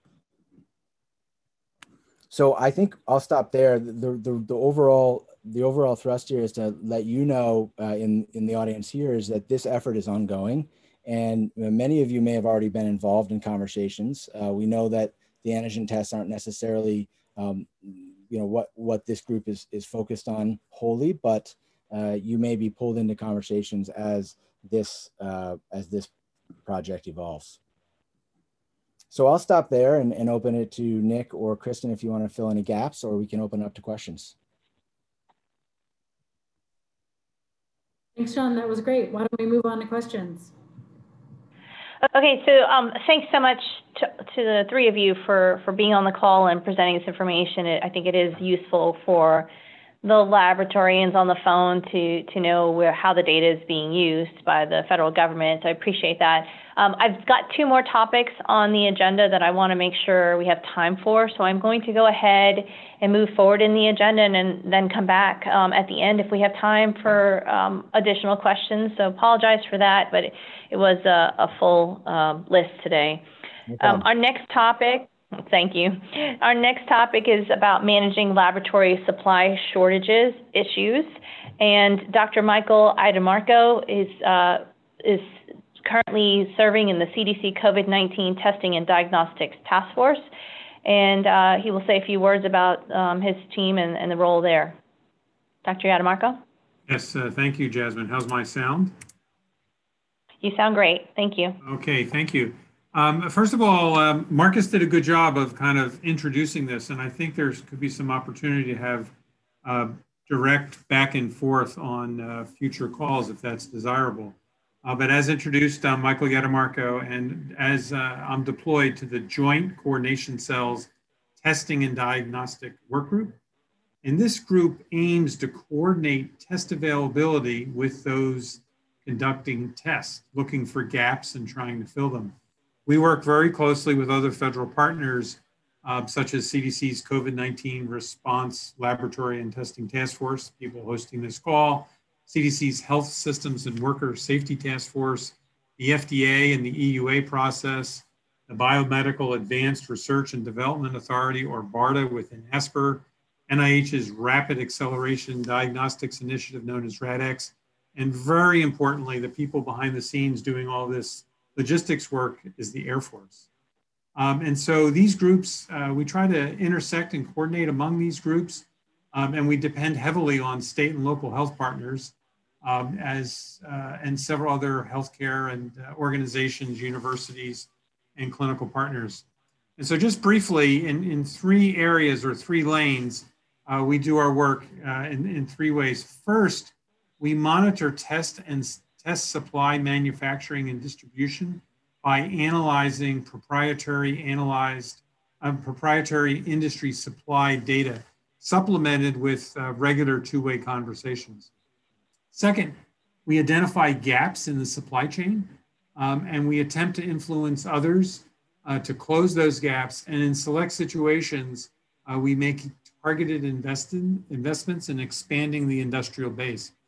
So I think I'll stop there. The, the, the, overall, the overall thrust here is to let you know uh, in, in the audience here is that this effort is ongoing. And many of you may have already been involved in conversations. Uh, we know that the antigen tests aren't necessarily, um, you know, what, what this group is, is focused on wholly, but uh, you may be pulled into conversations as this, uh, as this project evolves. So I'll stop there and, and open it to Nick or Kristen if you want to fill any gaps, or we can open up to questions. Thanks, Sean. That was great. Why don't we move on to questions? Okay, so um, thanks so much to, to the three of you for, for being on the call and presenting this information. It, I think it is useful for the laboratorians on the phone to, to know where, how the data is being used by the federal government. So I appreciate that. Um, I've got two more topics on the agenda that I want to make sure we have time for. So I'm going to go ahead and move forward in the agenda and, and then come back um, at the end if we have time for um, additional questions. So apologize for that, but it, it was a, a full um, list today. No um, our next topic, thank you. Our next topic is about managing laboratory supply shortages issues. And Doctor Michael Idamarco is, uh, is currently serving in the C D C COVID nineteen Testing and Diagnostics Task Force. And uh, he will say a few words about um, his team and, and the role there. Doctor Idamarco? Yes, uh, thank you, Jasmine. How's my sound? You sound great. Thank you. Okay, thank you. Um, first of all, um, Marcus did a good job of kind of introducing this, and I think there could be some opportunity to have uh, direct back and forth on uh, future calls if that's desirable. Uh, but as introduced, I'm Michael Idamarco, and as uh, I'm deployed to the Joint Coordination Cells Testing and Diagnostic Work Group. And this group aims to coordinate test availability with those conducting tests, looking for gaps and trying to fill them. We work very closely with other federal partners, uh, such as C D C's COVID nineteen Response Laboratory and Testing Task Force, people hosting this call, C D C's Health Systems and Worker Safety Task Force, the F D A and the E U A process, the Biomedical Advanced Research and Development Authority, or BARDA within ASPR, N I H's Rapid Acceleration Diagnostics Initiative known as RADx, and very importantly, the people behind the scenes doing all this logistics work is the Air Force. Um, and so these groups, uh, we try to intersect and coordinate among these groups, um, and we depend heavily on state and local health partners um, as, uh, and several other healthcare and uh, organizations, universities, and clinical partners. And so just briefly, in, in three areas or three lanes, uh, we do our work uh, in, in three ways. First, we monitor test and test supply manufacturing and distribution by analyzing proprietary analyzed uh, proprietary industry supply data, supplemented with uh, regular two-way conversations. Second, we identify gaps in the supply chain, um, and we attempt to influence others uh, to close those gaps. And in select situations, uh, we make targeted invest in, investments in expanding the industrial base.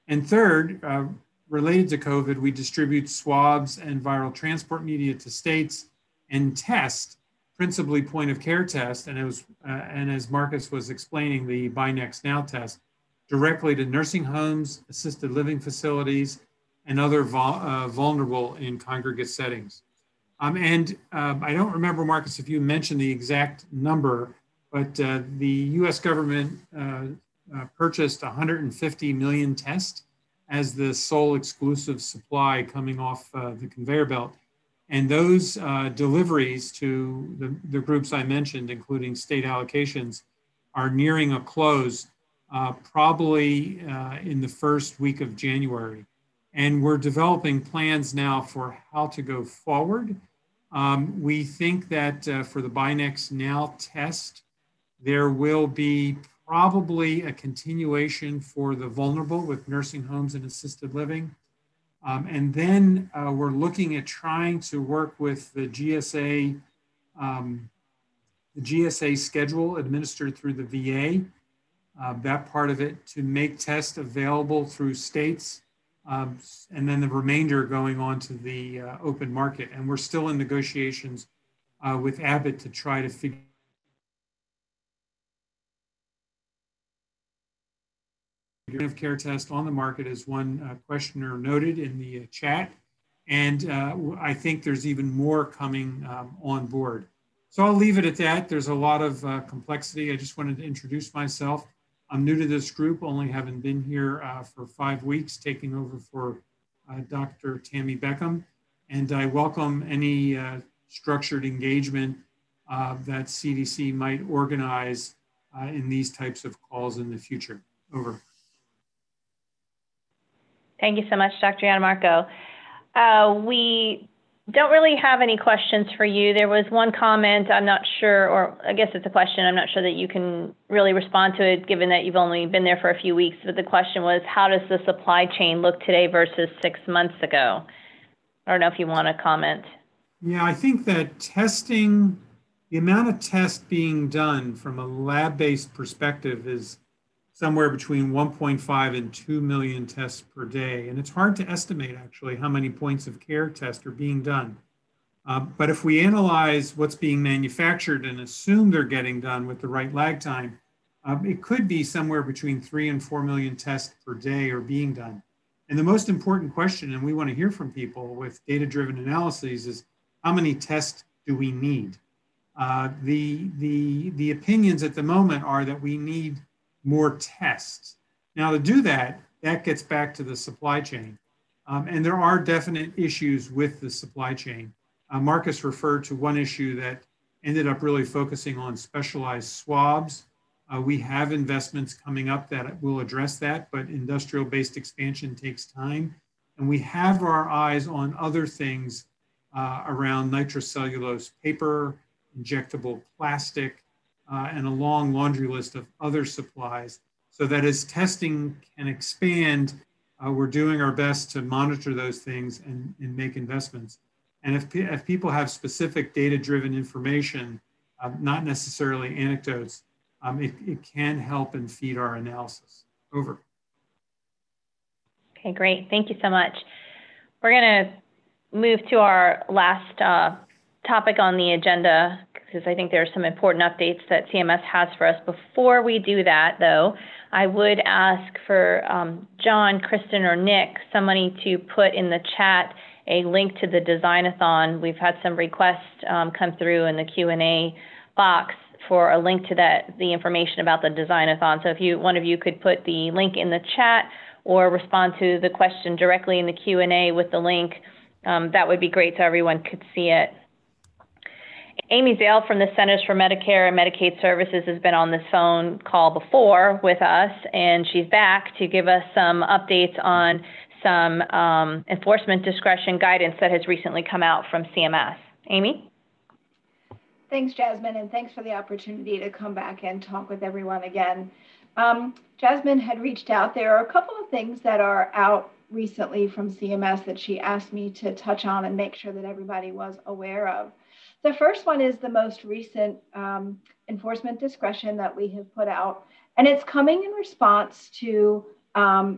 And third, uh, related to COVID, we distribute swabs and viral transport media to states and test, principally point of care test, and, it was, uh, and as Marcus was explaining, the BinaxNOW test, directly to nursing homes, assisted living facilities, and other vul uh, vulnerable in congregate settings. Um, and uh, I don't remember, Marcus, if you mentioned the exact number, but uh, the U S government uh, uh, purchased one hundred fifty million tests as the sole exclusive supply coming off uh, the conveyor belt. And those uh, deliveries to the, the groups I mentioned, including state allocations, are nearing a close uh, probably uh, in the first week of January. And we're developing plans now for how to go forward. Um, we think that uh, for the BinaxNOW test, there will be probably a continuation for the vulnerable with nursing homes and assisted living. Um, and then uh, we're looking at trying to work with the G S A, um, the G S A schedule administered through the V A, uh, that part of it, to make tests available through states, um, and then the remainder going on to the uh, open market. And we're still in negotiations uh, with Abbott to try to figure of care test on the market, as one uh, questioner noted in the uh, chat. And uh, I think there's even more coming um, on board. So I'll leave it at that. There's a lot of uh, complexity. I just wanted to introduce myself. I'm new to this group, only having been here uh, for five weeks, taking over for uh, Doctor Tammy Beckham. And I welcome any uh, structured engagement uh, that C D C might organize uh, in these types of calls in the future. Over. Thank you so much, Doctor Gianmarco. Uh, we don't really have any questions for you. There was one comment, I'm not sure, or I guess it's a question, I'm not sure that you can really respond to it given that you've only been there for a few weeks, but the question was, how does the supply chain look today versus six months ago? I don't know if you want to comment. Yeah, I think that testing, the amount of tests being done from a lab-based perspective is somewhere between one point five and two million tests per day. And it's hard to estimate actually how many points of care tests are being done. Uh, but if we analyze what's being manufactured and assume they're getting done with the right lag time, um, it could be somewhere between three and four million tests per day are being done. And the most important question, and we want to hear from people with data-driven analyses, is how many tests do we need? Uh, the, the, the opinions at the moment are that we need more tests. Now to do that, that gets back to the supply chain. Um, and there are definite issues with the supply chain. Uh, Marcus referred to one issue that ended up really focusing on specialized swabs. Uh, we have investments coming up that will address that, but industrial-based expansion takes time. And we have our eyes on other things uh, around nitrocellulose paper, injectable plastic, Uh, and a long laundry list of other supplies, so that as testing can expand, uh, we're doing our best to monitor those things and, and make investments. And if, if people have specific data-driven information, uh, not necessarily anecdotes, um, it, it can help and feed our analysis. Over. Okay, great. Thank you so much. We're going to move to our last uh, topic on the agenda, because I think there are some important updates that C M S has for us. Before we do that, though, I would ask for um, John, Kristen, or Nick, somebody to put in the chat a link to the Design-a-thon. We've had some requests um, come through in the Q and A box for a link to that, the information about the Design-a-thon. So if you, one of you could put the link in the chat or respond to the question directly in the Q and A with the link, um, that would be great so everyone could see it. Amy Zale from the Centers for Medicare and Medicaid Services has been on this phone call before with us, and she's back to give us some updates on some um, enforcement discretion guidance that has recently come out from C M S. Amy? Thanks, Jasmine, and thanks for the opportunity to come back and talk with everyone again. Um, Jasmine had reached out. There are a couple of things that are out recently from C M S that she asked me to touch on and make sure that everybody was aware of. The first one is the most recent um, enforcement discretion that we have put out, and it's coming in response to um,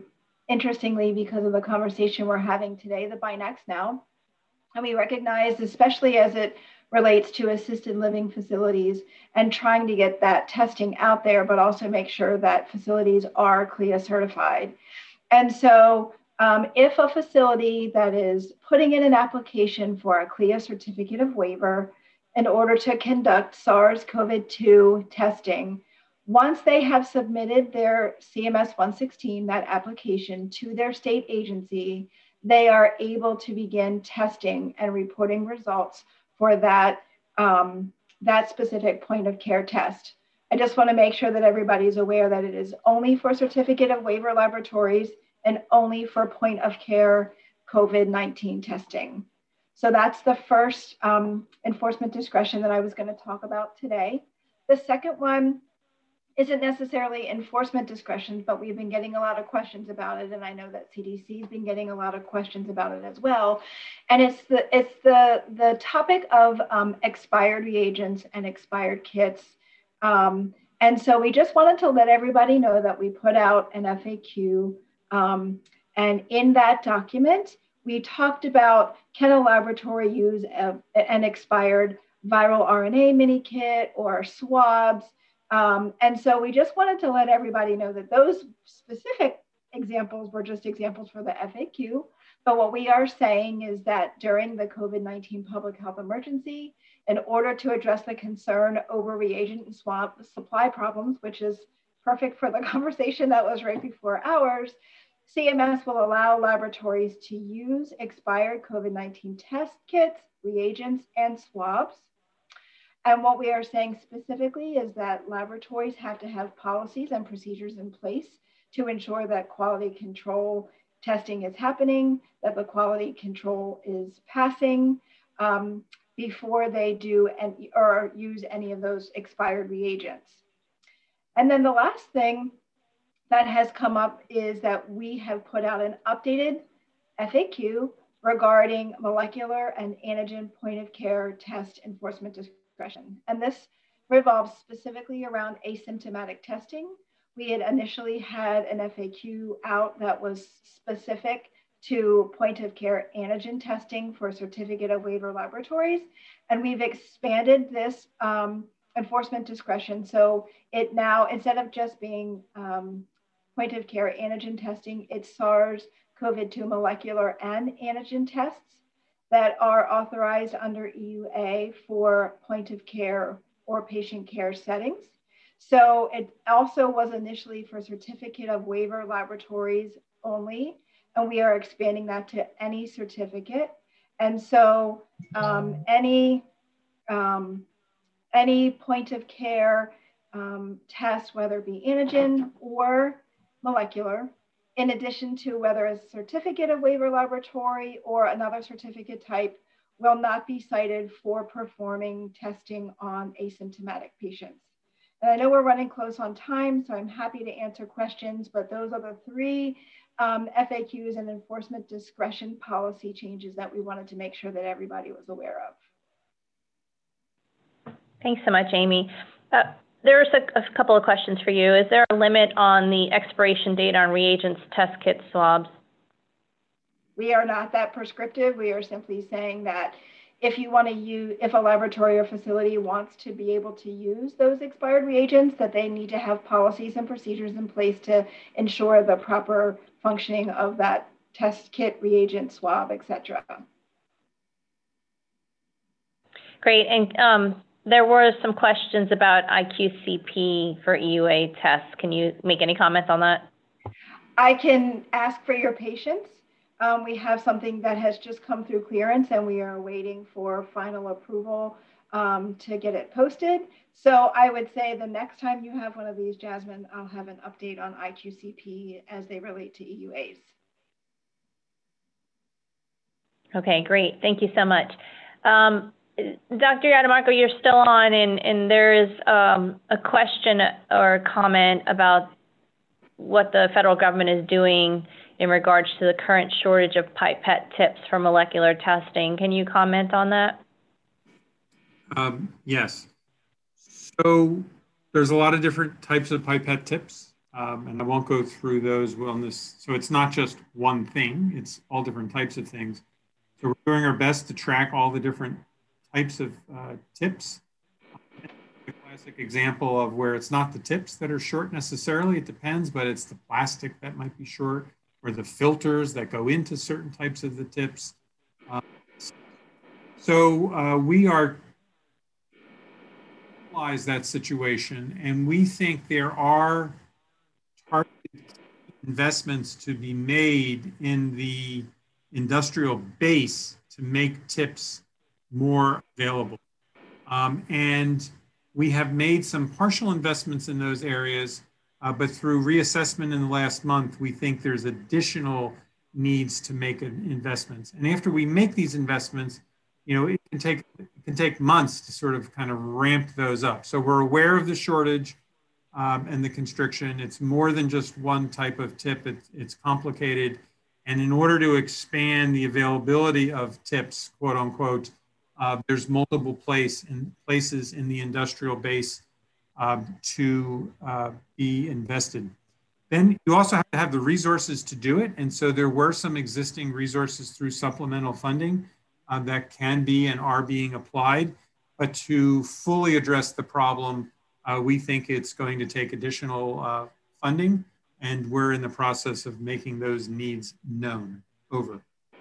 interestingly, because of the conversation we're having today, the BinaxNOW. And we recognize, especially as it relates to assisted living facilities and trying to get that testing out there, but also make sure that facilities are C L I A certified. And so um, if a facility that is putting in an application for a C L I A certificate of waiver in order to conduct SARS CoV two testing, once they have submitted their C M S one sixteen, that application, to their state agency, they are able to begin testing and reporting results for that, um, that specific point of care test. I just want to make sure that everybody's aware that it is only for certificate of waiver laboratories and only for point of care COVID nineteen testing. So that's the first um, enforcement discretion that I was going to talk about today. The second one isn't necessarily enforcement discretion, but we've been getting a lot of questions about it, and I know that C D C has been getting a lot of questions about it as well. And it's the it's the the topic of um, expired reagents and expired kits. Um, and so we just wanted to let everybody know that we put out an F A Q, um, and in that document we talked about, can a laboratory use a, an expired viral R N A mini kit or swabs? Um, and so we just wanted to let everybody know that those specific examples were just examples for the F A Q. But what we are saying is that during the COVID nineteen public health emergency, in order to address the concern over reagent and swab supply problems, which is perfect for the conversation that was right before ours, C M S will allow laboratories to use expired COVID nineteen test kits, reagents, and swabs. And what we are saying specifically is that laboratories have to have policies and procedures in place to ensure that quality control testing is happening, that the quality control is passing um, before they do any, or use any of those expired reagents. And then the last thing that has come up is that we have put out an updated F A Q regarding molecular and antigen point of care test enforcement discretion. And this revolves specifically around asymptomatic testing. We had initially had an F A Q out that was specific to point of care antigen testing for certificate of waiver laboratories. And we've expanded this um, enforcement discretion. So it now, instead of just being um, point of care antigen testing, it's SARS CoV two molecular and antigen tests that are authorized under E U A for point of care or patient care settings. So it also was initially for certificate of waiver laboratories only, and we are expanding that to any certificate. And so um, any, um, any point of care um, test, whether it be antigen or molecular, in addition to whether a certificate of waiver laboratory or another certificate type, will not be cited for performing testing on asymptomatic patients. And I know we're running close on time, so I'm happy to answer questions, but those are the three um, F A Qs and enforcement discretion policy changes that we wanted to make sure that everybody was aware of. Thanks so much, Amy. Uh, There's a, a couple of questions for you. Is there a limit on the expiration date on reagents, test kits, swabs? We are not that prescriptive. We are simply saying that if you want to use, if a laboratory or facility wants to be able to use those expired reagents, that they need to have policies and procedures in place to ensure the proper functioning of that test kit, reagent, swab, et cetera. Great. And um, there were some questions about I Q C P for E U A tests. Can you make any comments on that? I can ask for your patience. Um, we have something that has just come through clearance and we are waiting for final approval um, to get it posted. So I would say the next time you have one of these, Jasmine, I'll have an update on I Q C P as they relate to E U As. Okay, great. Thank you so much. Um, Doctor Yadamarco, you're still on, and, and there is um, a question or a comment about what the federal government is doing in regards to the current shortage of pipette tips for molecular testing. Can you comment on that? Um, yes. So there's a lot of different types of pipette tips. Um, and I won't go through those wellness. So it's not just one thing, it's all different types of things. So we're doing our best to track all the different types of uh, tips. A classic example of where it's not the tips that are short necessarily, it depends, but it's the plastic that might be short or the filters that go into certain types of the tips. Uh, so uh, we are analyze that situation, and we think there are targeted investments to be made in the industrial base to make tips more available. Um, and we have made some partial investments in those areas, uh, but through reassessment in the last month, we think there's additional needs to make investments. And after we make these investments, you know, it can take it can take months to sort of kind of ramp those up. So we're aware of the shortage um, and the constriction. It's more than just one type of tip. It, it's complicated. And in order to expand the availability of tips, quote unquote, uh, there's multiple place in places in the industrial base uh, to uh, be invested. Then you also have to have the resources to do it. And so there were some existing resources through supplemental funding uh, that can be and are being applied. But to fully address the problem, uh, we think it's going to take additional uh, funding, and we're in the process of making those needs known. Over.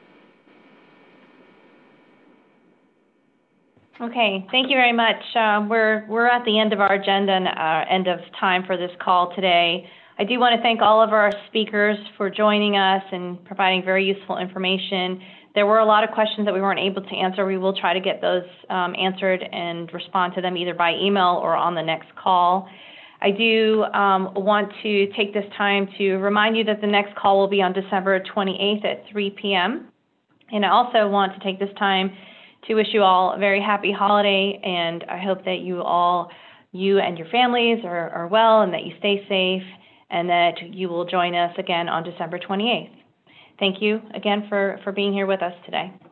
Okay, thank you very much. Uh, we're, we're at the end of our agenda and uh, end of time for this call today. I do want to thank all of our speakers for joining us and providing very useful information. There were a lot of questions that we weren't able to answer. We will try to get those um, answered and respond to them either by email or on the next call. I do um, want to take this time to remind you that the next call will be on December twenty-eighth at three p m And I also want to take this time to wish you all a very happy holiday, and I hope that you all, you and your families are, are well, and that you stay safe, and that you will join us again on December twenty-eighth. Thank you again for, for being here with us today.